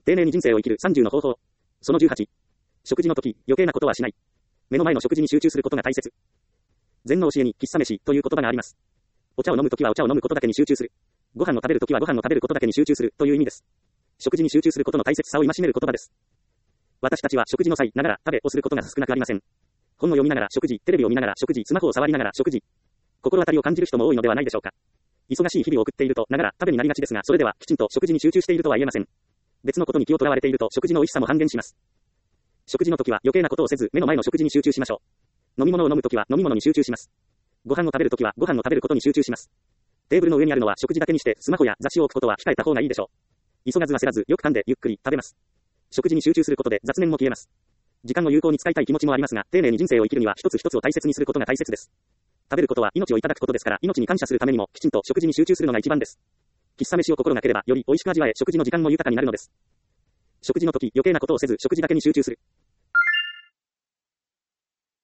丁寧に人生を生きる30の方法。その18。食事の時、余計なことはしない。目の前の食事に集中することが大切。禅の教えに、喫茶飯という言葉があります。お茶を飲むときはお茶を飲むことだけに集中する。ご飯を食べるときはご飯を食べることだけに集中するという意味です。食事に集中することの大切さを戒める言葉です。私たちは食事の際ながら食べをすることが少なくありません。本を読みながら食事、テレビを見ながら食事、スマホを触りながら食事。心当たりを感じる人も多いのではないでしょうか。忙しい日々を送っているとながら食べになりがちですが、それではきちんと食事に集中しているとは言えません。別のことに気を取られていると食事の美味しさも半減します。食事の時は余計なことをせず、目の前の食事に集中しましょう。飲み物を飲む時は飲み物に集中します。ご飯を食べる時はご飯を食べることに集中します。テーブルの上にあるのは食事だけにしてスマホや雑誌を置くことは控えた方がいいでしょう。急がず焦らずよく噛んでゆっくり食べます。食事に集中することで雑念も消えます。時間を有効に使いたい気持ちもありますが、丁寧に人生を生きるには一つ一つを大切にすることが大切です。食べることは命をいただくことですから、命に感謝するためにもきちんと食事に集中するのが一番です。喫茶飯を心がければより美味しく味わえ、食事の時間も豊かになるのです。食事の時、余計なことをせず食事だけに集中する。